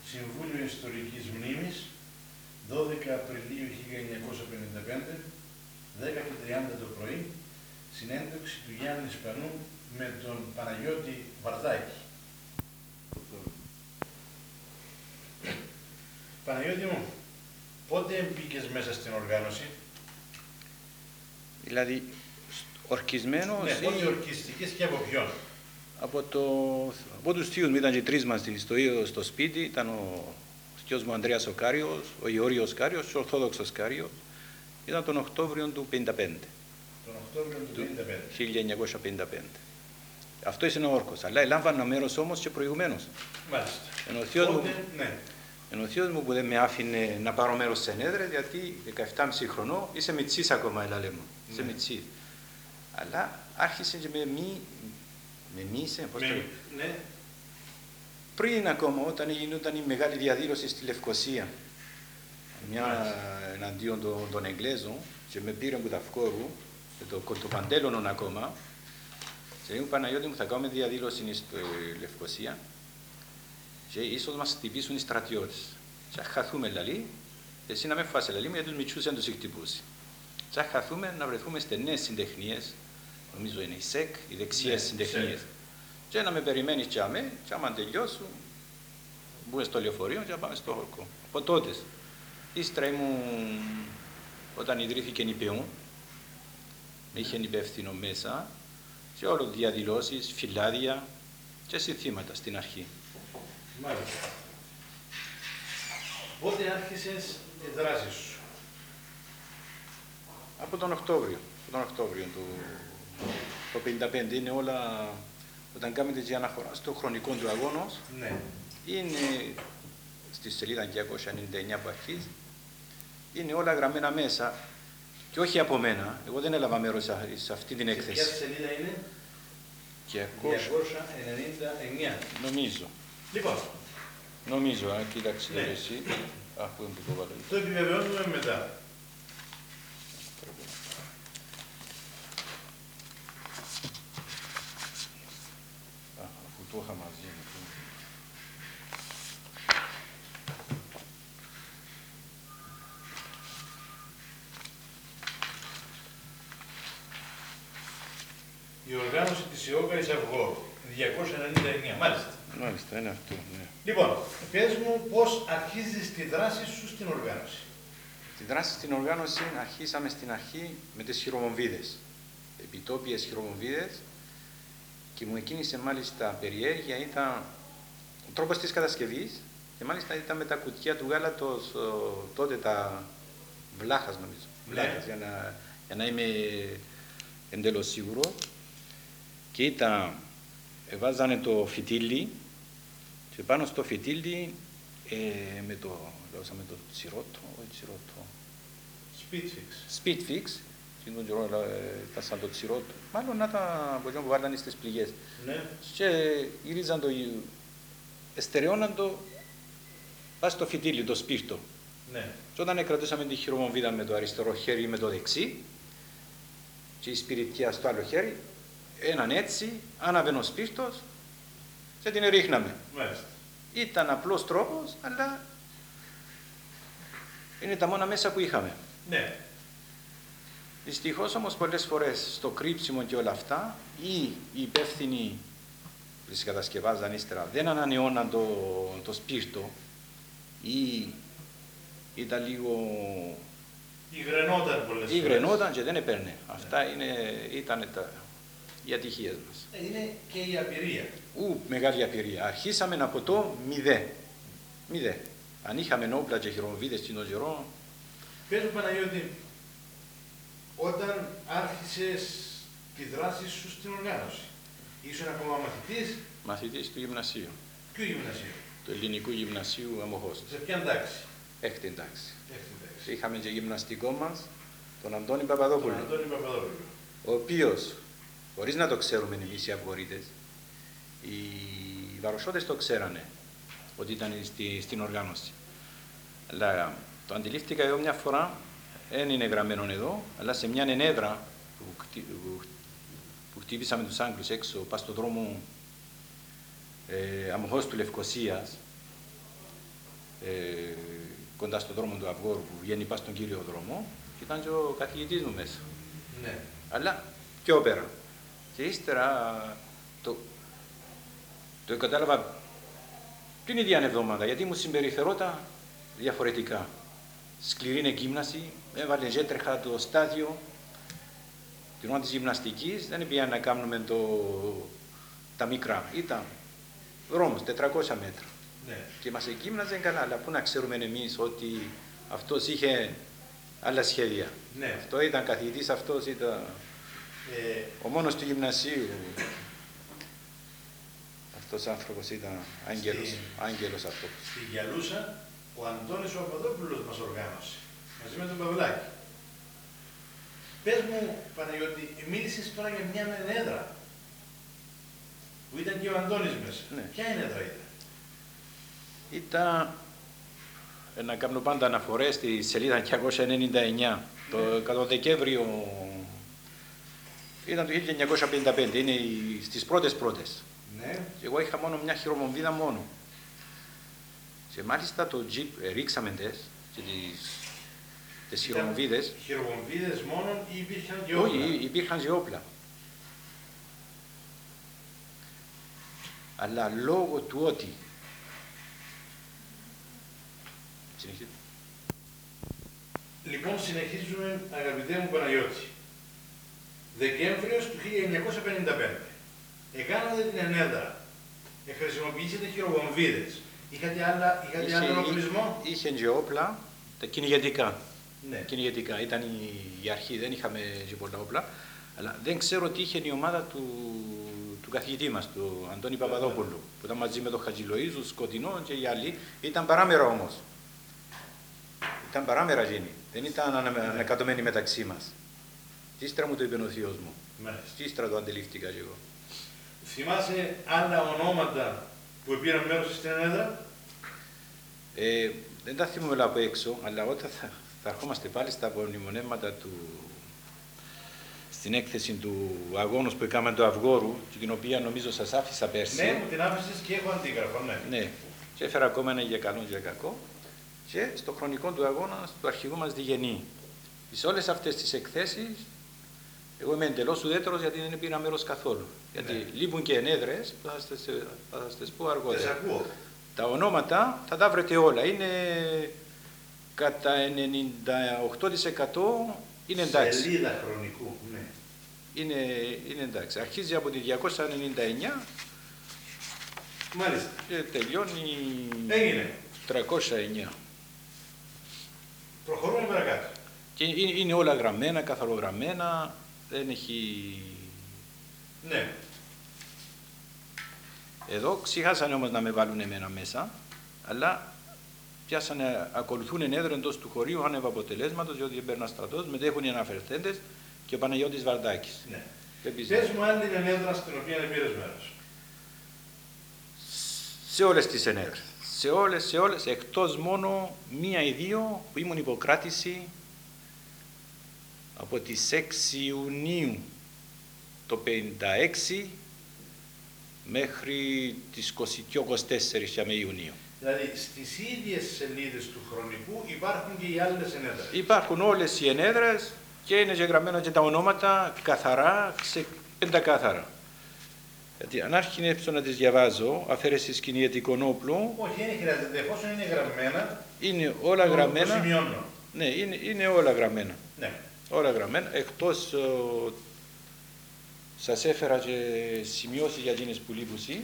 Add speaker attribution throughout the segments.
Speaker 1: Συμβούλιο Ιστορικής Μνήμης, 12 Απριλίου 1955, 10:30 το πρωί, συνέντευξη του Γιάννη Σπανού με τον Παναγιώτη Βαρδάκη. Παναγιώτη μου, πότε μπήκες μέσα στην οργάνωση?
Speaker 2: Δηλαδή, ορκισμένος?
Speaker 1: Ναι, πότε ορκιστικές και από ποιον?
Speaker 2: Από τους θείους μου, ήταν και τρεις μας στο σπίτι, ήταν ο θείος μου Ανδρέας ο Κάριος, ο Γεώργιος Κάριος και ο Ορθόδοξος Κάριος. Ήταν τον Οκτώβριο του 1955.
Speaker 1: Τον Οκτώβριο του
Speaker 2: 1955. Αυτό είναι ο όρκος, αλλά έλαμβανα μέρος όμως και προηγουμένως.
Speaker 1: Μάλιστα.
Speaker 2: Ενώ ο θείος μου που δεν με άφηνε να πάρω μέρος σε ενέδρες, γιατί 17,5 χρονών είσαι μητσής ακόμα, λέμε. Είσαι μητσής. Αλλά άρχισε και με μίσε,
Speaker 1: ναι.
Speaker 2: Πριν ακόμα, όταν γινόταν η μεγάλη διαδήλωση στη Λευκοσία, εναντίον των Εγγλέζων, και με πήρε από τα Φκόρου, το παντέλονον ακόμα, και μου Παναγιώτη μου, θα κάνουμε διαδήλωση στη Λευκοσία και ίσως μας χτυπήσουν οι στρατιώτες. Και χαθούμε λαλή, εσύ να με φάσε λαλή, γιατί τους μητσούς δεν τους χτυπούσε. Και χαθούμε να βρεθούμε στενές συντεχνίες, νομίζω είναι η ΣΕΚ, οι δεξιές συντεχνίες. Και να με περιμένεις και αμέ, και άμα τελειώσουν, μπούμε στο λεωφορείο και να πάμε στο όρκο. Από τότε. Ύστερα όταν ιδρύθηκε η ΠΕΟ, με είχε υπεύθυνο μέσα, και όλο διαδηλώσεις, φυλάδια και συνθήματα στην αρχή.
Speaker 1: Μάλιστα. Πότε άρχισες τη δράση σου?
Speaker 2: Από τον Οκτώβριο του 1955. Είναι όλα, όταν κάνετε και αναφορά στο χρονικό του αγώνος,
Speaker 1: ναι.
Speaker 2: Είναι στη σελίδα 299 που αρχίζει, είναι όλα γραμμένα μέσα και όχι από μένα. Εγώ δεν έλαβα μέρος σε αυτή την έκθεση.
Speaker 1: Ποια σελίδα είναι? 299.
Speaker 2: Νομίζω.
Speaker 1: Λοιπόν.
Speaker 2: Νομίζω, κοίταξε εσύ. Πού είναι που το βάλω.
Speaker 1: Το επιβεβαιώνουμε μετά.
Speaker 2: Αφού το είχα μαζί μου.
Speaker 1: Η οργάνωση της Ιόκαρης Αυγόρου, 299, μάλιστα.
Speaker 2: Μάλιστα, είναι αυτό, ναι.
Speaker 1: Λοιπόν, πες μου πώς αρχίζεις τη δράση σου στην οργάνωση.
Speaker 2: Τη δράση στην οργάνωση αρχίσαμε στην αρχή με τις χειροβομβίδες. Επιτόπιες χειροβομβίδες, και μου εκκίνησε μάλιστα περιέργεια, ήταν ο τρόπος της κατασκευής, και μάλιστα ήταν με τα κουτιά του γάλατος, τότε τα βλάχας νομίζω.
Speaker 1: Ναι.
Speaker 2: Βλάχας, για να είμαι εντελώς σίγουρο. Και βάζανε το φυτίλι, και πάνω στο φυτίλι με το τσιρότο, Speedfix, ήταν σαν το τσιρότο, μάλλον να τα από που βάλανε στις πληγές.
Speaker 1: Ναι.
Speaker 2: Και γυρίζαν το, εστερεώναν το, πας στο φυτίλι, το σπίρτο.
Speaker 1: Ναι.
Speaker 2: Και όταν κρατούσαμε τη χειροβομβίδα με το αριστερό χέρι ή με το δεξί, και η σπιριτιά στο άλλο χέρι, έναν έτσι, άναβε ο σπίρτος και την ρίχναμε.
Speaker 1: Μάλιστα.
Speaker 2: Ήταν απλός τρόπος, αλλά είναι τα μόνα μέσα που είχαμε.
Speaker 1: Ναι.
Speaker 2: Δυστυχώς όμως πολλές φορές στο κρύψιμο και όλα αυτά, ή οι υπεύθυνοι που τις κατασκευάζαν ύστερα δεν ανανεώναν το σπίρτο, ή ήταν λίγο...
Speaker 1: Υγρενόταν πολλές φορές.
Speaker 2: Υγρενόταν και δεν έπαιρνε. Αυτά ήταν οι ατυχίες μας.
Speaker 1: Είναι και η απειρία.
Speaker 2: Μεγάλη απειρία. Αρχίσαμε από το 0. Αν είχαμε όπλα και χειροβομβίδες στην καιρό.
Speaker 1: Πες μου Παναγιώτη, όταν άρχισες τη δράση σου στην οργάνωση, ήσουν ακόμα μαθητής?
Speaker 2: Μαθητής του γυμνασίου.
Speaker 1: Ποιου γυμνασίου?
Speaker 2: Του ελληνικού γυμνασίου Αμοχώστου.
Speaker 1: Σε ποια τάξη?
Speaker 2: Έκτη τάξη. Είχαμε και γυμναστικό μας, τον Αντώνη Παπαδόπουλο. Ο οποίος, χωρίς να το ξέρουμε εμείς οι Αυγορείτες, οι Βαροσσότες το ξέρανε ότι ήταν στην οργάνωση. Αλλά το αντιλήφθηκα εγώ μια φορά, δεν είναι γραμμένο εδώ, αλλά σε μια ενέδρα που χτύπησαμε τους Άγγλους έξω, πας στον δρόμο Αμοχώστου Λευκοσίας, κοντά στον δρόμο του Αυγόρου που βγαίνει πας στον κύριο δρόμο και ήταν και ο καθηγητής μου μέσα.
Speaker 1: Ναι.
Speaker 2: Αλλά πιο πέρα. Και ύστερα το κατάλαβα την ίδια εβδομάδα, γιατί μου συμπεριφερόταν διαφορετικά. Σκληρή εκγύμναση, έβαλε και έτρεχα το στάδιο. Την ώρα της γυμναστικής δεν πήγαμε να κάνουμε τα μικρά. Ήταν δρόμος, 400 μέτρα.
Speaker 1: Ναι.
Speaker 2: Και μας εκγύμναζε καλά, αλλά πού να ξέρουμε εμείς ότι αυτός είχε άλλα σχέδια.
Speaker 1: Ναι.
Speaker 2: Αυτό ήταν καθηγητής, αυτός ήταν ο μόνος του γυμνασίου. Αυτός ο άνθρωπος ήταν άγγελος αυτό.
Speaker 1: Στη Γιαλούσα ο Αντώνης ο Παπαδόπουλος μας οργάνωσε, μαζί με τον Παυλάκη. Πες μου, Παναγιώτη, μίλησες τώρα για μια ενέδρα που ήταν και ο Αντώνης μέσα.
Speaker 2: Ναι.
Speaker 1: Ποια ενέδρα ήταν?
Speaker 2: Ήταν, να κάνω πάντα αναφορές στη σελίδα 299, το Δεκέμβριο, ήταν το 1955, είναι στις πρώτες.
Speaker 1: Ναι.
Speaker 2: Και εγώ είχα μόνο μια χειρομομβίδα μόνο. Και μάλιστα το τζιπ ρίξαμε και τις χειρομομβίδες.
Speaker 1: Χειρομομβίδες μόνο ή υπήρχαν και όπλα?
Speaker 2: Όχι, υπήρχαν και όπλα. Αλλά λόγω του ότι
Speaker 1: Λοιπόν, συνεχίζουμε, αγαπητέ μου Παναγιώτη. Δεκέμβριος του 1955. Εκάνατε την ενέδρα. Χρησιμοποιήσατε χειροβομβίδες. Είχατε άλλο ενοχλισμό?
Speaker 2: Είχε και όπλα, τα κυνηγετικά.
Speaker 1: Ναι.
Speaker 2: Κυνηγετικά. Ήταν η αρχή, δεν είχαμε και πολλά όπλα. Αλλά δεν ξέρω τι είχε η ομάδα του καθηγητή μας, του Αντώνη Παπαδόπουλου, που ήταν μαζί με τον Χατζηλοΐζου, Σκοτεινό και οι άλλοι. Ήταν παράμερα όμως. Ήταν παράμερα γίνει. Δεν ήταν ανακατωμένοι μεταξύ μας. Τι ύστερα μου το είπε ο θείος μου. Τι ύστερα το αντιλήφθηκα και εγώ.
Speaker 1: Θυμάσαι άλλα ονόματα που πήραν μέρος στην ενέδρα?
Speaker 2: Δεν τα θυμούμαι από έξω, αλλά όταν θα ερχόμαστε πάλι στα απομνημονεύματα στην έκθεση του αγώνος που έκαναμε του Αυγόρου, την οποία νομίζω σας άφησα πέρσι.
Speaker 1: Ναι, μου την άφησες και έχω αντίγραφο, ναι.
Speaker 2: Ναι, και έφερα ακόμα ένα για καλό και για κακό. Και στο χρονικό του αγώνα του αρχηγού μας Διγενή. Σε όλες αυτές τις εκθέσεις, εγώ είμαι εντελώς ουδέτερος γιατί δεν πήρα μέρος καθόλου. Γιατί λείπουν και ενέδρες, που θα σας τις πω αργότερα.
Speaker 1: ακούω.
Speaker 2: Τα ονόματα θα τα βρείτε όλα. Είναι κατά 98% είναι εντάξει.
Speaker 1: Σελίδα χρονικού, ναι.
Speaker 2: Είναι εντάξει. Αρχίζει από τη 299
Speaker 1: Μάλιστα.
Speaker 2: και τελειώνει
Speaker 1: Έγινε.
Speaker 2: 309.
Speaker 1: Προχωρούμε παρακάτω.
Speaker 2: Και είναι όλα γραμμένα, καθαρογραμμένα, δεν έχει...
Speaker 1: Ναι.
Speaker 2: Εδώ ξεχάσανε όμως να με βάλουν εμένα μέσα, αλλά πιάσανε, ακολουθούν ενέδρα εντός του χωρίου άνευ αποτελέσματος, διότι έμπαιρνα στρατός, μετέχουν οι αναφερθέντες και ο Παναγιώτης Βαρδάκης.
Speaker 1: Ναι.
Speaker 2: Επίσης,
Speaker 1: Πες μου άλλη ενέδρα στην οποία πήρες μέρος.
Speaker 2: σε όλες τις ενέδρες. Σε όλες, εκτός μόνο μία ή δύο που ήμουν υποκράτηση από τις 6 Ιουνίου το 56 μέχρι τις 22-24 Ιουνίου.
Speaker 1: Δηλαδή στις ίδιες σελίδες του χρονικού υπάρχουν και οι άλλες ενέδρες.
Speaker 2: Υπάρχουν όλες οι ενέδρες και είναι γεγραμμένα και τα ονόματα καθαρά, πεντακάθαρα. Γιατί αν άρχισα να τις διαβάζω, αφαίρεση κυνηγετικών όπλων.
Speaker 1: Όχι, δεν χρειάζεται. Εφόσον είναι γραμμένα.
Speaker 2: Είναι όλα γραμμένα.
Speaker 1: Το σημειώνω.
Speaker 2: Ναι, είναι όλα γραμμένα.
Speaker 1: Ναι.
Speaker 2: Όλα γραμμένα. Εκτός σας έφερα και σημειώσεις για εκείνες που λείπουσι.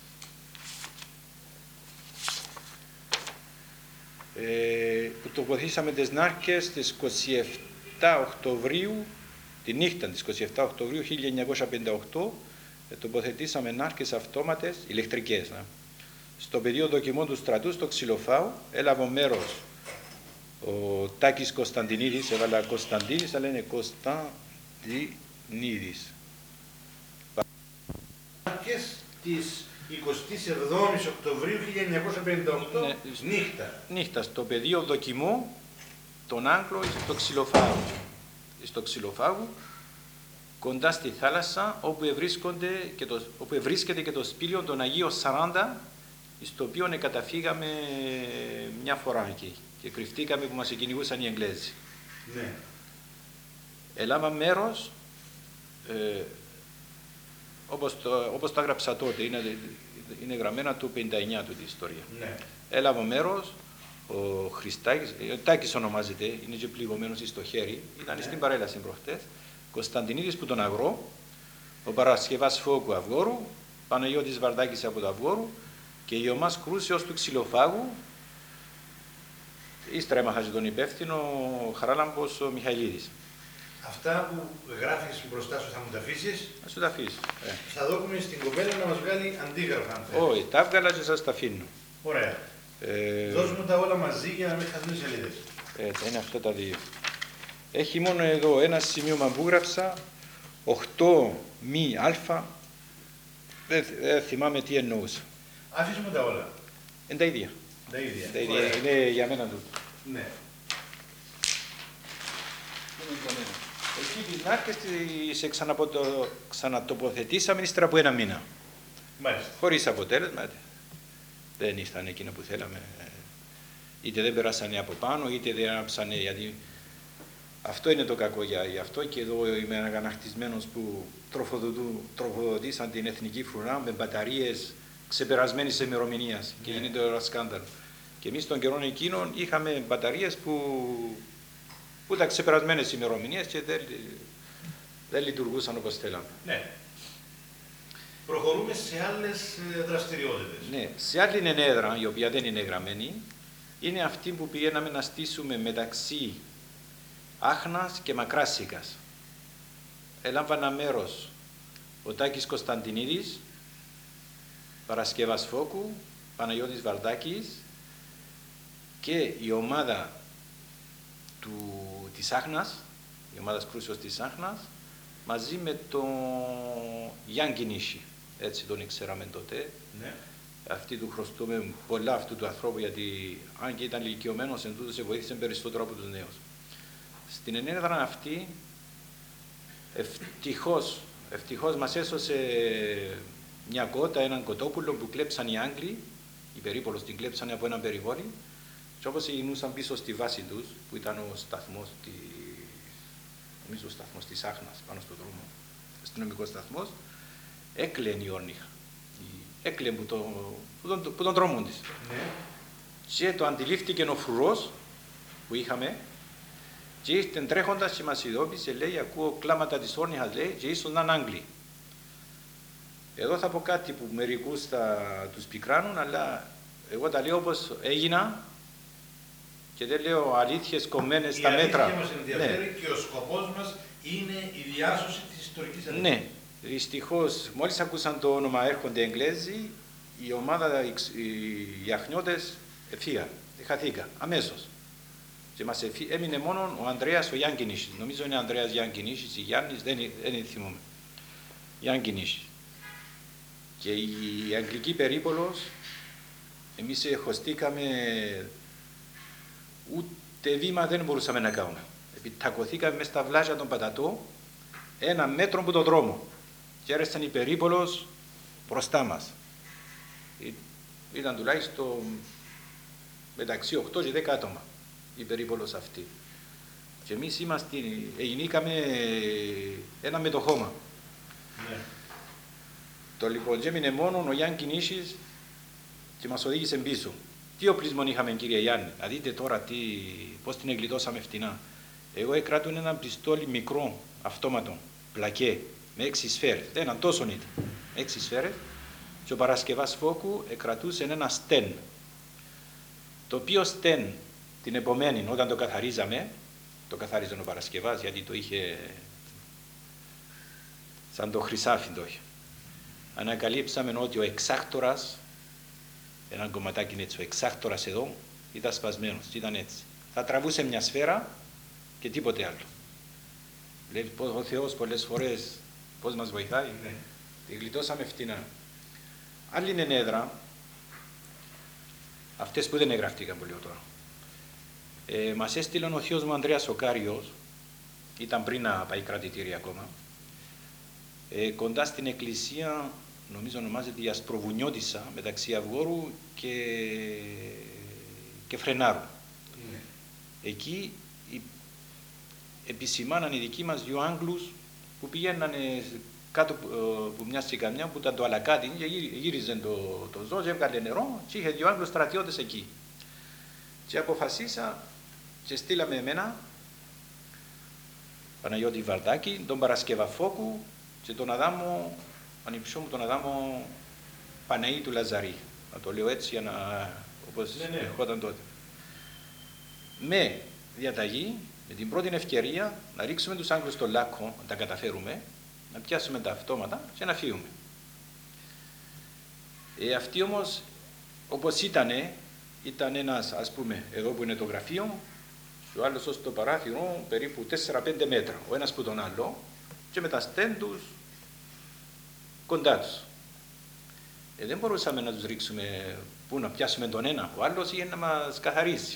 Speaker 2: Που τοποθήσαμε τις νάρκες στις 27 Οκτωβρίου, τη νύχτα της 27 Οκτωβρίου 1958, τοποθετήσαμε νάρκες αυτόματες, ηλεκτρικές, στο πεδίο δοκιμών του στρατού στο Ξυλοφάου. Έλαβε μέρος ο Τάκης Κωνσταντινίδης, έβαλα Κωνσταντίνης, αλλά είναι Κωνσταντινίδης.
Speaker 1: Νάρκες της 27 Οκτωβρίου 1958, ναι, νύχτα.
Speaker 2: Στο πεδίο δοκιμών των Άγγλων στο Ξυλοφάου. Στο Ξυλοφάου, κοντά στη θάλασσα, όπου βρίσκεται και το σπήλαιο των Αγίων 40 στο οποίο καταφύγαμε μια φορά εκεί και κρυφτήκαμε που μας κυνηγούσαν οι Εγγλέζοι.
Speaker 1: Ναι.
Speaker 2: Έλαβα μέρος, όπως το έγραψα τότε, είναι γραμμένα του 59 του τη ιστορία.
Speaker 1: Ναι.
Speaker 2: Έλαβα μέρος, ο Χριστάκης, ο Τάκης ονομάζεται, είναι και πληγωμένος στο χέρι, ήταν
Speaker 1: Ναι.
Speaker 2: στην παρέλαση προχτές, Κωνσταντινίδης που τον Αγρό, ο Παρασκευάς Φόκου Αυγόρου, Παναγιώτης Βαρδάκης από το Αυγόρου και η Ιωμάς Κρούσιος του Ξυλοφάγου. Ύστερα έμαχα τον υπεύθυνο ο Χαράλαμπος ο Μιχαηλίδης.
Speaker 1: Αυτά που γράφεις μπροστά σου θα μου τα αφήσεις.
Speaker 2: Να σου τα αφήσω.
Speaker 1: Θα δώσουμε στην κοπέλα να μας βγάλει αντίγραφα αν θέλεις.
Speaker 2: Όχι, τα έβγαλα και σας τα αφήνω.
Speaker 1: Ωραία. Δώσ' μου τα όλα μαζί για να μην χαθούν οι σελίδες.
Speaker 2: Έτσι, είναι αυτά τα δύο. Έχει μόνο εδώ ένα σημείωμα που γράψα, 8 μη α, δεν θυμάμαι τι εννοούσα.
Speaker 1: Αφήσουμε τα όλα.
Speaker 2: Είναι τα ίδια.
Speaker 1: Τα ίδια.
Speaker 2: Τα ίδια.
Speaker 1: Ωραία.
Speaker 2: Είναι για μένα τούτο.
Speaker 1: Ναι.
Speaker 2: Εκεί τις μάρκες σε ξανατοποθετήσαμε ύστερα από ένα μήνα.
Speaker 1: Μάλιστα.
Speaker 2: Χωρίς αποτέλεσμα. Δεν ήρθαν εκείνο που θέλαμε. Είτε δεν περάσανε από πάνω, είτε δεν άψανε. Γιατί αυτό είναι το κακό για αυτό. Και εδώ είμαι αγανακτισμένος που τροφοδοτήσαν την εθνική φρουρά με μπαταρίες ξεπερασμένης ημερομηνίας. Και γίνεται ένα σκάνδαλο. Και εμείς των καιρών εκείνων είχαμε μπαταρίες που ήταν ξεπερασμένες ημερομηνίες και δεν λειτουργούσαν όπως θέλαμε.
Speaker 1: Ναι. Προχωρούμε σε άλλες δραστηριότητες.
Speaker 2: Ναι, σε άλλη έδρα, η οποία δεν είναι γραμμένη, είναι αυτή που πηγαίναμε να στήσουμε μεταξύ Άχνας και Μακράσικας. Έλαμβανα μέρος ο Τάκης Κωνσταντινίδης, Παρασκευάς Φόκου, Παναγιώτης Βαρδάκης και η ομάδα της Άχνας, η ομάδα Κρούσιος της Άχνας, μαζί με τον Γιάνγκη Νίσι, έτσι τον ξέραμε τότε.
Speaker 1: Ναι.
Speaker 2: Αυτή του χρωστούμε πολλά αυτού του ανθρώπου, γιατί αν και ήταν ηλικιωμένος εν τούτο, σε βοήθησε περισσότερο από τους νέους. Στην ενέδρα αυτή, ευτυχώς μας έσωσε μια κότα, έναν κοτόπουλο που κλέψαν οι Άγγλοι, οι περίπολος την κλέψανε από έναν περιβόλι, και όπως γινούσαν πίσω στη βάση τους, που ήταν ο σταθμός, νομίζω ο σταθμός της Άχνας, πάνω στον δρόμο, αστυνομικός σταθμός, έκλαινε η όρνηχα. Έκλαινε που τον δρόμο της.
Speaker 1: Ναι.
Speaker 2: Και το αντιλήφθηκε ο φρουρός που είχαμε και ήρθε τρέχοντας και μας ειδόπισε, λέει, ακούω κλάματα της όρνηχας, λέει, και ίσως να είναι Άγγλοι. Εδώ θα πω κάτι που μερικούς θα τους πικράνουν, αλλά εγώ τα λέω όπως έγινα και δεν λέω αλήθειες κομμένες στα μέτρα.
Speaker 1: Η αλήθεια μας ενδιαφέρει, ναι, και ο σκοπός μας είναι η διάσωση της ιστορικής αλήθειας.
Speaker 2: Ναι, δυστυχώς μόλις ακούσαν το όνομα έρχονται Εγγλέζοι, η ομάδα, οι Αχνιώτες φύγαν, χαθήκα αμέσως. Και μας έμεινε μόνο ο Ανδρέας ο Γιάνγκη Νίσης. Νομίζω είναι Ανδρέας Γιάνγκη Νίσης ή Γιάννης, δεν θυμούμαι. Γιάνγκη Νίσης. Και η αγγλική περίπολος, εμείς χωστήκαμε, ούτε βήμα δεν μπορούσαμε να κάνουμε. Επιτακωθήκαμε μες στα βλάζια των Πατατό, ένα μέτρο από τον δρόμο. Και έρεσαν η περίπολος μπροστά μας. Ήταν τουλάχιστον μεταξύ 8 και 10 άτομα η περίπολος αυτή. Και εμείς γίνηκαμε ένα με το χώμα.
Speaker 1: Ναι.
Speaker 2: Το λοιπόν και έμεινε μόνο ο Γιάνγκη Νίσης και μας οδήγησε πίσω. Τι οπλισμό είχαμε, κύριε Γιάννη, να δείτε τώρα πώς την εγκλιτώσαμε φτηνά. Εγώ εκράτουν ένα πιστόλι μικρό, αυτόματο, πλακέ, με 6 σφαίρες. Δεν ήταν τόσο ήταν. 6 σφαίρες. Και ο Παρασκευάς Φόκου εκρατούσε ένα στέν. Το οποίο στέν την επομένη, όταν το καθαρίζαμε, το καθάριζε ο Παρασκευάς, γιατί το είχε σαν το χρυσάφι το είχε. Ανακαλύψαμε ότι ο εξάκτορας, ένα κομματάκι έτσι, ο εξάκτορας εδώ ήταν σπασμένος, ήταν έτσι. Θα τραβούσε μια σφαίρα και τίποτε άλλο. Λέει ο Θεός πολλές φορές πώς μας βοηθάει.
Speaker 1: Ναι.
Speaker 2: Τη γλιτώσαμε φτηνά. Άλλη είναι έδρα, αυτές που δεν εγγραφτήκαν πολύ τώρα. Μας έστειλε ο θείος μου Ανδρέας ο Κάριος, ήταν πριν να πάει κρατητήρια ακόμα, κοντά στην εκκλησία νομίζω ονομάζεται η Ασπροβουνιώτισσα, μεταξύ Αυγόρου και Φρενάρου.
Speaker 1: Ναι.
Speaker 2: Εκεί επισημάναν οι δικοί μας δύο Άγγλους που πηγαίνανε κάτω από μια τσικαμιά που ήταν το Αλακάτι και γύριζαν το ζώο και έβγαλε νερό και είχε δύο Άγγλους στρατιώτες εκεί. Και αποφασίσα και στείλαμε εμένα, Παναγιώτη Βαρδάκη, τον Παρασκευαφόκου και τον Αδάμο, ανιψιό μου τον Αδάμο Παναή του Λαζαρή. Να το λέω έτσι για να, όπως ερχόταν τότε. Με διαταγή, με την πρώτη ευκαιρία, να ρίξουμε τους Άγγλους στο Λάκκο, να τα καταφέρουμε, να πιάσουμε τα αυτόματα και να φύγουμε. Αυτοί όμως, όπως ήταν ένας, ας πούμε, εδώ που είναι το γραφείο, και ο άλλος ως το παράθυρο περίπου 4-5 μέτρα, ο ένας που τον άλλο, και με τα στέντους κοντά τους. Δεν μπορούσαμε να τους ρίξουμε πού να πιάσουμε τον ένα, ο άλλος είχε να μας καθαρίσει.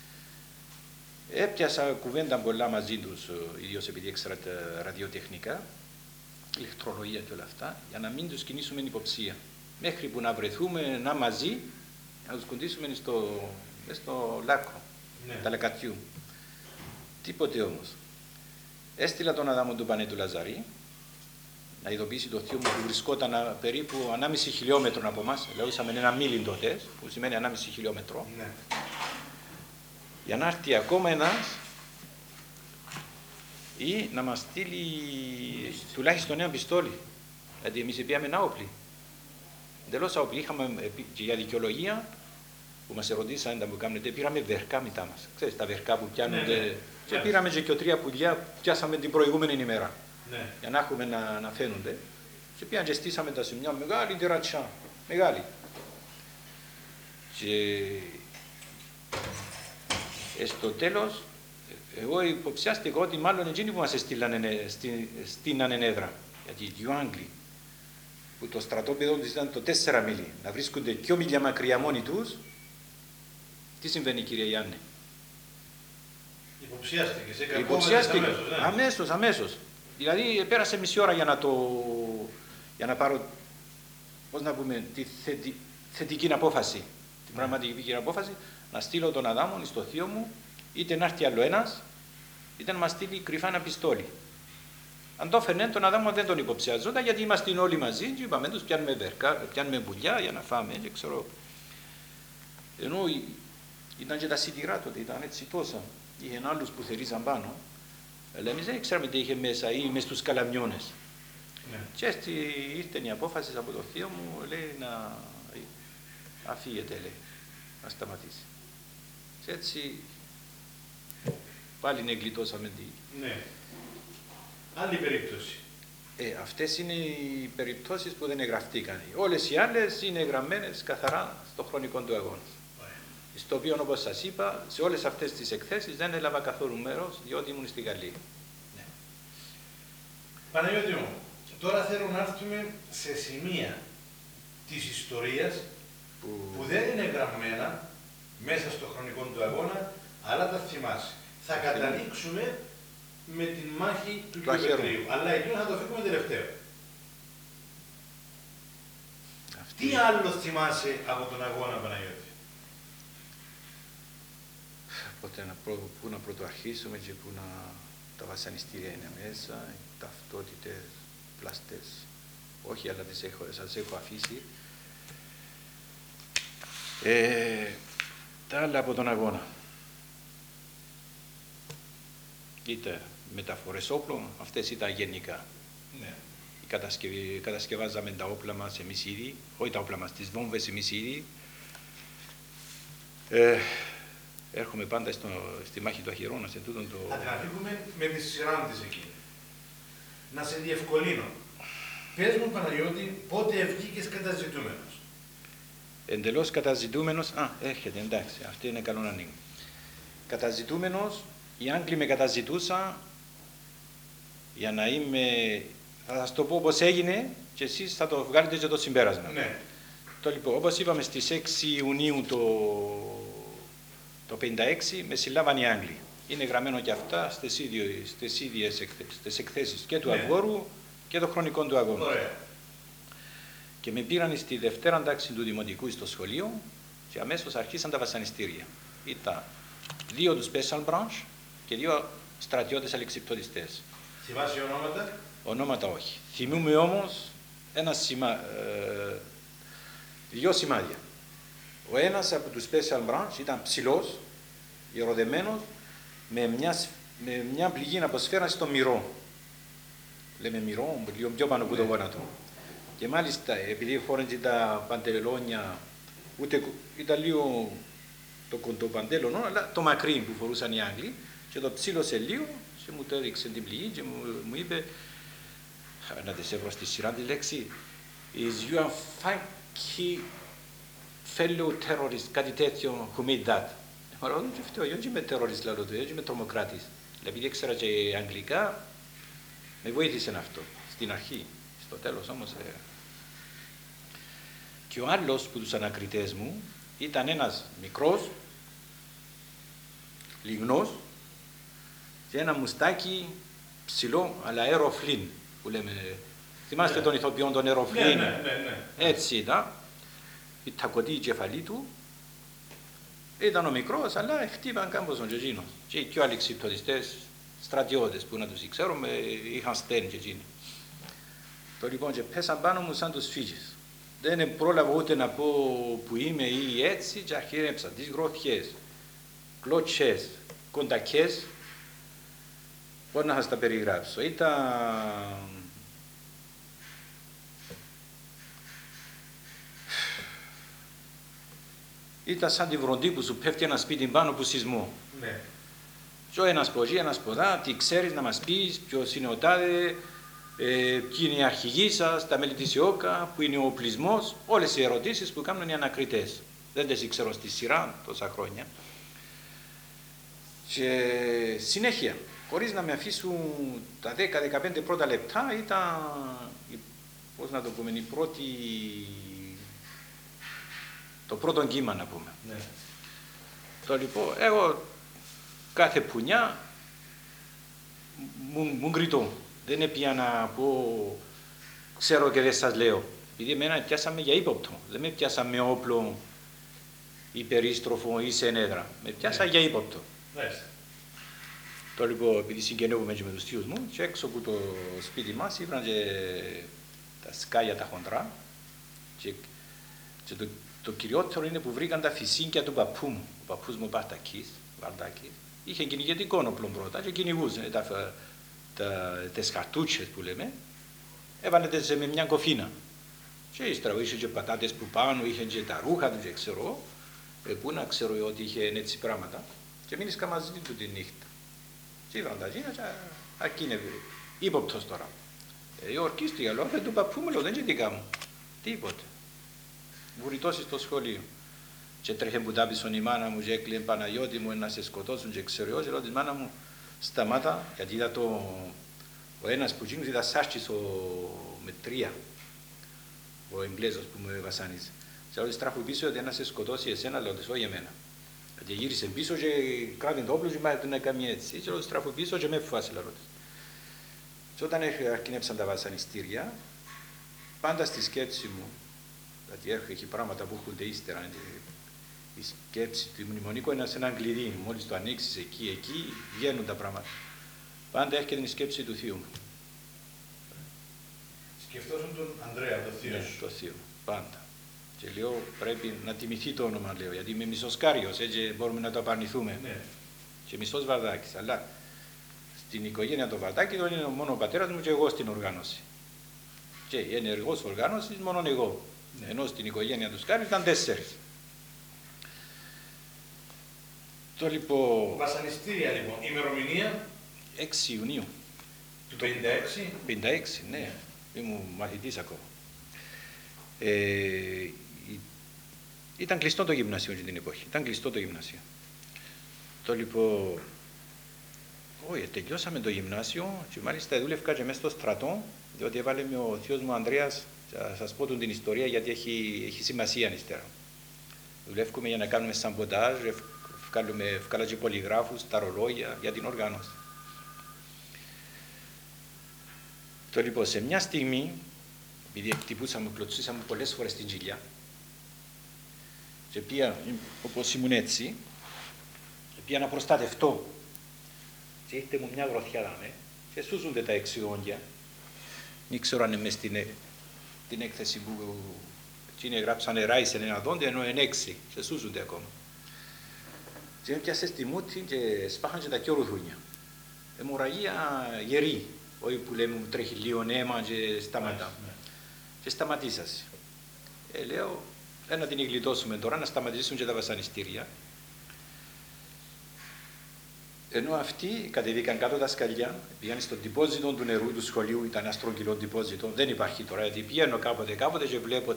Speaker 2: Έπιασα κουβέντα πολλά μαζί τους, ιδίως επειδή έξερα τα ραδιοτεχνικά, ηλεκτρολογία και όλα αυτά, για να μην τους κινήσουμε υποψία. Μέχρι που να βρεθούμε να μαζί, να τους κοντήσουμε στο Λάκκο, τα Λακατιού. Τίποτε όμως. Έστειλα τον Αδάμο του Πανέ του Λαζαρή, να ειδοποιήσει το θείο μου που βρισκόταν περίπου 1,5 χιλιόμετρο από εμάς, λαούσαμε ένα μίλιν τότε, που σημαίνει 1,5 χιλιόμετρο, για να έρθει ακόμα ένας ή να μας στείλει τουλάχιστον ένα πιστόλι. Γιατί εμείς πήγαμε άοπλοι. Εντελώς άοπλοι. Είχαμε και για δικαιολογία που μας ερωτήσαν που κάνετε, πήραμε βερκά μετά μας. Ξέρεις, τα βερκά που πιάνονται. Και πήραμε και 2-3 πουλιά που πιάσαμε την προηγούμενη ημέρα. Για να έχουμε να φαίνονται. Και πήγαν και στήσαμε τα σε μια μεγάλη τερατσιά. Μεγάλη. Και στο τέλος, εγώ υποψιάστηκα ότι μάλλον εκείνοι που μας στείνανε έδρα. Γιατί οι δυο Άγγλοι, που το στρατόπεδο τους ήταν το 4 μίλι, να βρίσκονται 2 μίλια μακριά μόνοι τους, τι συμβαίνει κύριε Γιάννη?
Speaker 1: Υποψιάστηκε.
Speaker 2: Αμέσως. Δηλαδή πέρασε μισή ώρα για να πάρω, πώς να πούμε, τη θετική απόφαση, την πραγματική απόφαση, να στείλω τον Αδάμον στο θείο μου, είτε να έρθει άλλο ένας, είτε να μας στείλει κρυφά ένα πιστόλι. Αν το έφερνε τον Αδάμο δεν τον υποψιαζόταν, γιατί είμαστε όλοι μαζί και είπαμε τους πιάνουμε βερκά, πιάνουμε πουλιά για να φάμε και ξέρω. Ενώ ήταν και τα σιτηρά τότε, ήταν έτσι τόσα. Είχε άλλους που θερίζαν πάνω, αλλά εμείς δεν ξέραμε τι είχε μέσα ή μες στους καλαμιώνες. Και έτσι ήρθε η απόφαση από το θείο μου, λέει να αφήγεται, λέει, να σταματήσει. Και έτσι πάλι γλιτώσαμε τη...
Speaker 1: Ναι. Άλλη περίπτωση.
Speaker 2: Αυτές είναι οι περιπτώσεις που δεν εγγραφτήκαν. Όλες οι άλλες είναι γραμμένες καθαρά στο χρονικό του αγώνα. Στο οποίο, όπως σας είπα, σε όλες αυτές τις εκθέσεις δεν έλαβα καθόλου μέρος, διότι ήμουν στη Γαλλία.
Speaker 1: Ναι. Παναγιώτη μου, τώρα θέλω να έρθουμε σε σημεία της ιστορίας που δεν είναι γραμμένα μέσα στο χρονικό του αγώνα, αλλά τα θυμάσαι. Θα καταλήξουμε με την μάχη του Κιοπετρίου, αλλά εκείνο θα το φύγουμε τελευταίο. Τι άλλο θυμάσαι από τον αγώνα, Παναγιώτη?
Speaker 2: Οπότε πού να πρωτοαρχίσουμε και πού τα βασανιστήρια είναι μέσα, ταυτότητες, πλαστές. Όχι, αλλά σας έχω αφήσει. Τα άλλα από τον αγώνα. Είτε μεταφορές όπλων, αυτές ήταν γενικά.
Speaker 1: Ναι.
Speaker 2: Κατασκευάζαμε τα όπλα μας εμείς ήδη, όχι τα όπλα μας, τις βόμβες εμείς ήδη. Έρχομαι πάντα στη μάχη του Αχυρώνα, σε τούτον το...
Speaker 1: Θα τραβήξουμε με τη σειρά της εκεί. Να σε διευκολύνω. Πες μου, Παναγιώτη, πότε βγήκες καταζητούμενος?
Speaker 2: Εντελώς καταζητούμενος, έρχεται, εντάξει, αυτή είναι καλό να ανοίγει. Καταζητούμενος, οι Άγγλοι με καταζητούσαν για να είμαι, θα σας το πω πώς έγινε και εσείς θα το βγάλετε και το συμπέρασμα.
Speaker 1: Ναι.
Speaker 2: Λοιπόν, όπως είπαμε στις 6 Ιουνίου το 1956 με συλλάβαν οι Άγγλοι. Είναι γραμμένο και αυτά στις ίδιες εκθέσεις και του Αυγόρου και των χρονικών του αγώνα.
Speaker 1: Ωραία.
Speaker 2: Και με πήραν στη δευτέρα τάξη του δημοτικού στο σχολείο και αμέσως αρχίσαν τα βασανιστήρια. Ήταν 2 του Special Branch και 2 στρατιώτες αλεξιπτοδιστές.
Speaker 1: Θυμάσαι ονόματα?
Speaker 2: Ονόματα όχι. Θυμούμαι όμως δύο σημάδια. Ο ένας από τους Special Branch ήταν ψηλός, γεροδεμένος, με μια πληγή από σφαίρα στο μυρό. Λέμε μυρό, λίγο πιο πάνω από το γόνατο. Και μάλιστα, επειδή φόρεγε τα παντελόνια, ούτε ήταν λίγο το κοντοπαντέλονο, αλλά το μακρύ που φορούσαν οι Άγγλοι, και το ψήλωσε λίγο και μου το έδειξε την πληγή και μου είπε, να τις έβρω στη σειρά τη λέξη, is you a funky fellow terrorist, κάτι τέτοιο, who made that. Μα ρωτώ και αυτό, εγώ είμαι terrorist, λέω του, εγώ είμαι τρομοκράτης. Δηλαδή ήξερα και αγγλικά, με βοήθησε αυτό, στην αρχή. Στο τέλος όμως. Και ο άλλος που τους ανακριτές μου ήταν ένας μικρός, λιγνός και ένα μουστάκι ψηλό, αλλά αεροφλίν που λέμε. Θυμάστε τον ηθοποιόν τον αεροφλίν?
Speaker 1: Ναι.
Speaker 2: Έτσι ήταν. Η τακωτή η κεφαλή του. Ήταν ο μικρός, αλλά χτύπαν κάμπος τον εκείνος. Και οι πιο αλεξιπτοδιστές στρατιώτες που να τους ξέρουμε είχαν στέλνει και εκείνοι. Το λοιπόν και πέσαν πάνω μου σαν τους φύγες. Δεν πρόλαβα ούτε να πω που είμαι ή έτσι και αρχίρεψα τις γροθιές, κλωτσές, κοντακές. Πώς να σας τα περιγράψω. Ήταν σαν τη βροντί που σου πέφτει ένα σπίτι πάνω από σεισμό.
Speaker 1: Ναι.
Speaker 2: Και ο ένας από εκεί, ένας από εδώ, τι ξέρεις να μας πεις, ποιος είναι ο τάδε, ποιοι είναι οι αρχηγοί σας, τα μέλη της ΙΟΚΑ, που είναι ο οπλισμός, όλες οι ερωτήσεις που κάνουν οι ανακριτές. Δεν τις ξέρω στη σειρά τόσα χρόνια. Και συνέχεια, χωρίς να με αφήσουν τα 10-15 πρώτα λεπτά, ήταν, πώς να το πούμε, το πρώτο κύμα να πούμε.
Speaker 1: Ναι.
Speaker 2: Το λοιπόν, εγώ κάθε πουνιά μου γκριτώ. Δεν έπια να πω, ξέρω και δεν σας λέω. Επειδή εμένα πιάσαμε για ύποπτο. Δεν με πιάσαμε με όπλο ή περίστροφο ή σε ενέδρα. Με πιάσα για ύποπτο.
Speaker 1: Ναι.
Speaker 2: Το λοιπόν, επειδή συγγενεύομαι και με τους θείους μου, και έξω από το σπίτι μας ήβραν και τα σκάλια τα χοντρά. Και το κυριότερο είναι που βρήκαν τα φυσίνκια του παππού μου. Ο παππούς μου Βαρδάκης. Είχε κυνηγετικό όπλο πρώτα και κυνηγούσε τις χαρτούτσες που λέμε, έβανε τις με μια κοφίνα. Και ύστερα είχε και πατάτες που πάνω, είχε και τα ρούχα του και ξέρω, πού να ξέρω ότι είχε έτσι πράγματα. Και μείνησκα μαζί του τη νύχτα. Και είδαν τα γίνα και αρκίνευε. Ήποπτος τώρα. Η ορκίστρια λέω, του παππού μου λέω, δεν είναι δικά μου. Τίποτε. Βουρητώσει στο σχολείο. Και τρέχε που τάπησον η μάνα μου και έκλειε Παναγιώτη μου να σε σκοτώσουν και ξέρω εγώ και λέω της μάνα μου σταμάτα, γιατί είδα ο ένας που γίνος ήταν σάρκης με 3, ο Εγγλέζος που με βασάνιζε. Και λέω της τράχου πίσω ότι να σε σκοτώσει εσένα, λέω της όχι εμένα. Και γύρισε πίσω και κράτησε το όπλο και μάθει να κάνει έτσι. Και λέω της τράχου πίσω και με φουάσε λέω της. Και όταν αρκινέψαν τα βασανιστήρια, πάντα στη σκέψη μου, γιατί έχει πράγματα που έρχονται ύστερα, η σκέψη του μνημονικού είναι σε έναν κλειδί. Μόλις το ανοίξεις εκεί, βγαίνουν τα πράγματα. Πάντα έρχεται η σκέψη του θείου μου.
Speaker 1: Σκεφτόσουν τον Ανδρέα, τον θείο σου.
Speaker 2: Το θείο, πάντα. Και λέω πρέπει να τιμηθεί το όνομα, λέω, γιατί είμαι μισοσκάριος, έτσι μπορούμε να το απαρνηθούμε.
Speaker 1: Ναι.
Speaker 2: Και μισός Βαρδάκης. Αλλά στην οικογένεια του Βαρδάκη είναι μόνο ο πατέρας μου και εγώ στην οργάνωση. Και η ενεργός οργάνωση μόνο εγώ. Ναι. Ενώ στην οικογένεια του Σκάρι ήταν 4. Το λοιπόν...
Speaker 1: Βασανιστήρια λοιπόν, ημερομηνία
Speaker 2: 6 Ιουνίου.
Speaker 1: του 56.
Speaker 2: 56, ναι. Ήμουν μαθητής ακόμα. Ήταν κλειστό το γυμνάσιο την εποχή. Ήταν κλειστό το γυμνάσιο. Το λοιπόν... Όχι, τελειώσαμε το γυμνάσιο και μάλιστα δούλευκα και μέσα στο στρατό, διότι έβαλε με ο θείος μου Ανδρέας, θα σας πω την ιστορία γιατί έχει σημασία ύστερα. Δουλεύουμε για να κάνουμε σαμποντάζ, βγάλαμε και πολυγράφους, τα ρολόγια για την οργάνωση. Το λοιπόν, σε μια στιγμή, επειδή εκτυπούσαμε, κλωτσίσαμε πολλές φορές την κοιλιά. Και πήγα, όπως ήμουν έτσι, πήγα να προστατευτώ. Και ήρθε μου μια γροθιά δάμε και σούζονται τα εξηγόντια. Δεν ξέρω αν είναι μες την έκθεση που εκείνοι γράψανε ράισεν ένα δόντι, ενώ είναι 6 και σούζονται ακόμα. Και με πιάσε στη μούτη και σπάχαν και τα δυο ρουθούνια. Αιμορραγία γερή, όχι που λέμε μου τρέχει λίγο αίμα και σταματά. Και σταματήσασε. Λέω, να την γλιτώσουμε τώρα, να σταματήσουν και τα βασανιστήρια. Ενώ αυτοί κατεβήκαν κάτω τα σκαλιά, πήγαν στον τυπόζιτο του νερού του σχολείου, ήταν ένα στρογγυλό τυπόζιτο, δεν υπάρχει τώρα, γιατί πηγαίνω κάποτε και βλέπω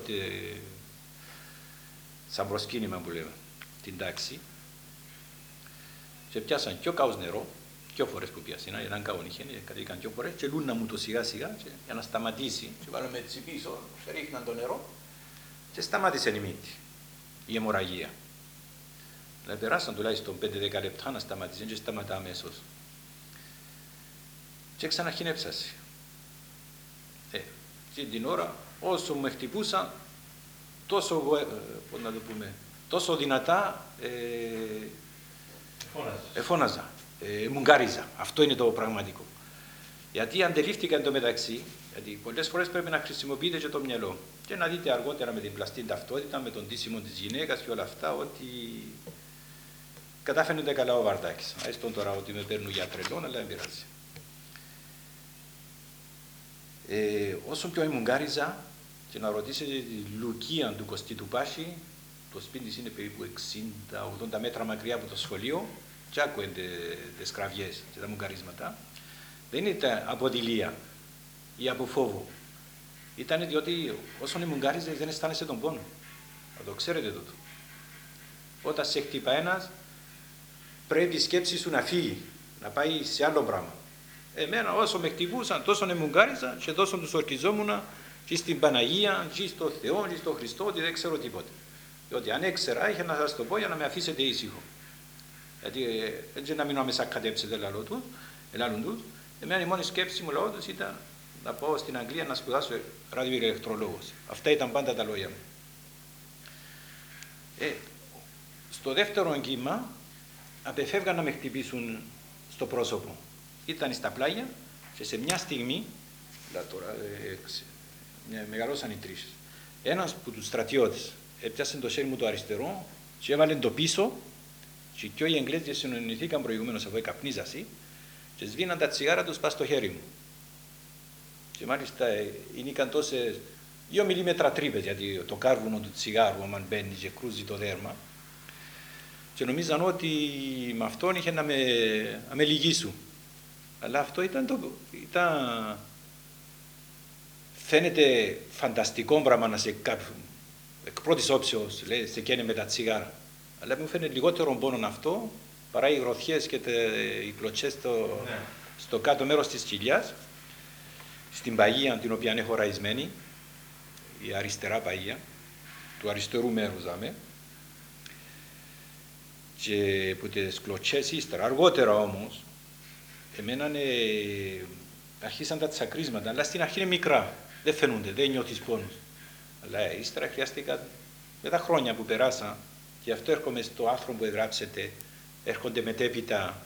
Speaker 2: σαν προσκύνημα που λέμε, την τάξη. Και πιάσαν πιο καούς νερό, πιο φορές που πιάσαν, έναν καόν είχε, κατεβήκαν πιο φορές και λούνα μου το σιγά σιγά για να σταματήσει. Και βάλαμε έτσι πίσω, και ρίχναν το νερό και σταμάτησε η μύτη, η αιμορραγία. Δηλαδή περάσαν τουλάχιστον 5-10 λεπτά να σταματήσει και σταματά αμέσως. Και ξαναχυνέψασε. Και την ώρα όσο με χτυπούσαν τόσο δυνατά φώναζα, μουγκάριζα. Αυτό είναι το πραγματικό. Γιατί αντελήφθηκα εντωμεταξύ, γιατί πολλές φορές πρέπει να χρησιμοποιείτε και το μυαλό και να δείτε αργότερα με την πλαστή ταυτότητα, με τον ντύσιμο της γυναίκας και όλα αυτά, ότι κατάφερνε καλά ο Βαρδάκης. Έστω τώρα ότι με παίρνουν για τρελόν, αλλά δεν πειράζει. Όσο πιο μουγκάριζα, και να ρωτήσετε τη Λουκία του Κωστή του Πάση, το σπίτι της είναι περίπου 60-80 μέτρα μακριά από το σχολείο, και άκουεντε τις κραυγές και τα μουγκαρίσματα. Δεν ήταν από δειλία ή από φόβο. Ήταν διότι όσον μουγκάριζε δεν αισθάνεσαι τον πόνο. Θα το ξέρετε τούτο. Όταν σε χτυπά ένας, πρέπει η σκέψη σου να φύγει, να πάει σε άλλο πράγμα. Εμένα όσο με χτυπούσαν, τόσο με μουγκάριζα και τόσο τους ορκιζόμουν και στην Παναγία, και στο Θεό, και στο Χριστό, ότι δεν ξέρω τίποτε. Διότι αν έξερα, είχε να σας το πω για να με αφήσετε ήσυχο. Γιατί έτσι να μην με σακατέψετε ελάλουν τους. Εμένα η μόνη σκέψη μου λόγω τους ήταν να πάω στην Αγγλία να σπουδάσω ραδιοηλεκτρολόγος. Αυτά ήταν πάντα τα λόγια μου. Στο δεύτερο κύμα απεφεύγαν να με χτυπήσουν στο πρόσωπο. Ήταν στα πλάγια και σε μια στιγμή, τώρα μεγαλώσαν οι τρεις. Ένας από τους στρατιώτες έπιασε το χέρι μου το αριστερό και έβαλε το πίσω και οι Εγγλέζοι συνονιθήκαν προηγουμένως από καπνίζαση και σβήναν τα τσιγάρα τους πας στο χέρι μου. Και μάλιστα ήνικαν τόσες 2 μιλίμετρα τρύπες, γιατί το κάρβουνο του τσιγάρου, άμα μπαίνει και κρούζει το δέρμα, και νομίζαν ότι με αυτόν είχε να με λυγίσουν. Αλλά αυτό ήταν φαίνεται φανταστικό πράγμα να σε εκ πρώτης όψεως σε καίνε με τα τσιγάρα. Αλλά μου φαίνεται λιγότερο πόνο αυτό παρά οι γροθιές και οι κλωτσές στο κάτω μέρος της κοιλιάς, στην παγία την οποία έχω ραϊσμένη, η αριστερά παγία, του αριστερού μέρους δάμε, και που τις κλωτσές ύστερα. Αργότερα όμως, εμένα αρχίσαν τα τσακρίσματα, αλλά στην αρχή είναι μικρά, δεν φαίνονται, δεν νιώθεις πόνους. Αλλά ύστερα χρειάστηκα, με τα χρόνια που περάσα, και αυτό έρχομαι στο άρθρο που εγγράψετε, έρχονται μετέπειτα,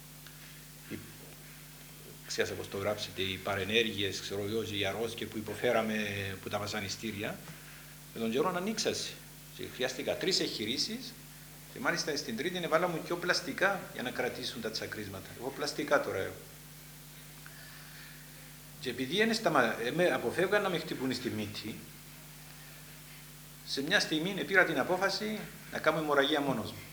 Speaker 2: ξέρετε πώς το γράψετε, οι παρενέργειες, ξέρω εγώ, οι αρρώστιες που υποφέραμε από τα βασανιστήρια, με τον καιρό να ανοίξασε. Και χρειάστηκα 3 εγχειρήσεις, και μάλιστα στην τρίτη βάλαμε πιο πλαστικά για να κρατήσουν τα τσακρίσματα. Εγώ πλαστικά τώρα έχω. Και επειδή αποφεύγαν να με χτυπούν στη μύτη, σε μια στιγμή πήρα την απόφαση να κάνω αιμορραγία μόνος μου.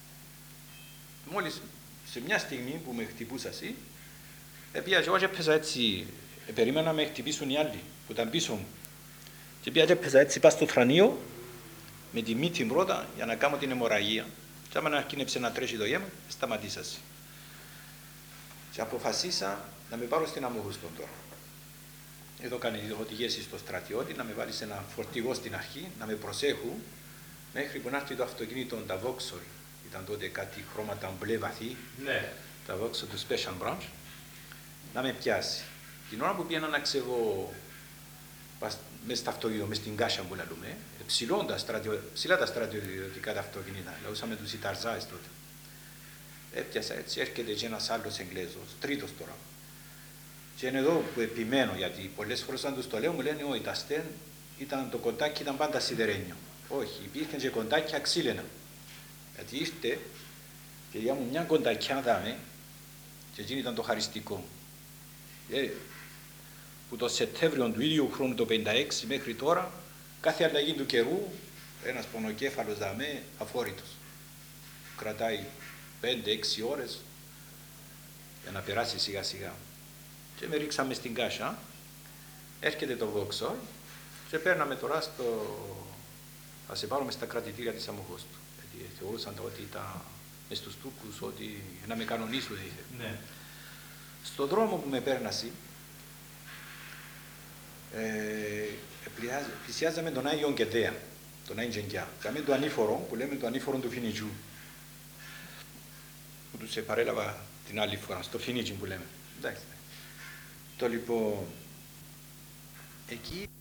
Speaker 2: Μόλις σε μια στιγμή που με χτυπούσα εσύ, πήγα και εγώ και έπαιζα έτσι, περίμενα να με χτυπήσουν οι άλλοι που ήταν πίσω μου. Και πήγα και έπαιζα έτσι πας στο θρανείο, με τη μύτη πρώτα για να κάνω την αιμορραγία. Και άμα αρχίνεψε να τρέχει το αίμα, σταματήσασε. Και αποφασίσα να με πάρω στην Αμμούχουστον τώρα. Εδώ κάνει οδηγίες στο στρατιώτη, να με βάλει σε ένα φορτηγό στην αρχή, να με προσέχουν, μέχρι που να έρθει το αυτοκίνητο, τα Vauxhall. Ήταν τότε κάτι χρώματα μπλε βαθύ, ναι. Τα Vauxhall του Special Branch, να με πιάσει. Την ώρα που πήγαινα να ξεβώ μες στα αυτοκίνητα, μες στην Κάσια που λέμε, ψηλά τα στρατιωτικά τα αυτοκίνητα, λαούσαμε τους Ιταρζάες τότε. Έπιασα έτσι, έρχεται και ένας άλλος Εγγλέζος, τρίτος τώρα. Και είναι εδώ που επιμένω, γιατί πολλές φορές αν τους το λέω μου λένε «Όχι, τα στέν το κοντάκι ήταν πάντα σιδερένιο». Όχι, υπήρχαν και κοντάκια ξύλινα. Γιατί ήρθε και για μου μια κοντακιά δάμε και εκείνη ήταν το χαριστικό. Που το Σεπτέμβριο του ίδιου χρόνου το 1956 μέχρι τώρα, κάθε αλλαγή του καιρού, ένας πονοκέφαλος δάμε αφόρητος. Κρατάει 5-6 ώρες για να περάσει σιγά σιγά. Και με ρίξαμε στην Κάσια, έρχεται το Vauxhall και παίρναμε τώρα θα σε πάρουμε στα κρατητήρια της Αμοχώστου. Γιατί θεωρούσαν ότι ήταν μες στους Τούρκους ότι να με κανονίσουν. Ναι. Στον δρόμο που με πέρνασε, πλησιάζαμε τον Άγιο Κεδέα, τον Άγιο Τζενκιά. Κάμε το ανήφορο που λέμε το ανήφορο του Φινιτζού. Που τους παρέλαβα την άλλη φορά, στο Φινίτζι που λέμε. Εντάξει. Το λοιπόν, εκεί